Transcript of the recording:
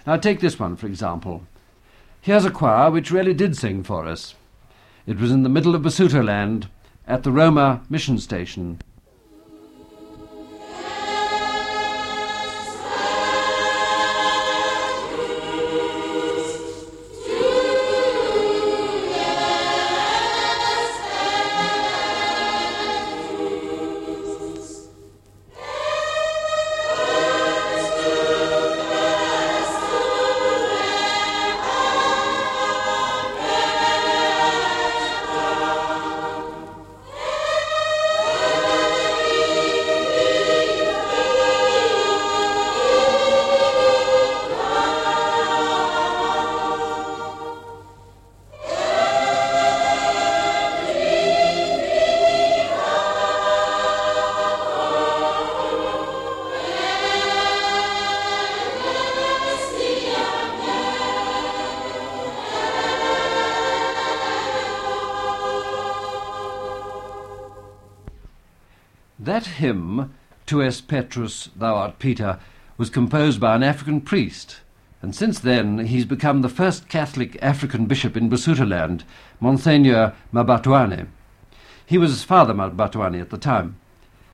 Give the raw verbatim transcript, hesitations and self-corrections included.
Now take this one, for example. Here's a choir which really did sing for us. It was in the middle of Basutoland, at the Roma mission station. That hymn, Tu es Petrus, thou art Peter, was composed by an African priest, and since then he's become the first Catholic African bishop in Basutoland, Monsignor Mabatwane. He was Father Mabatwane at the time.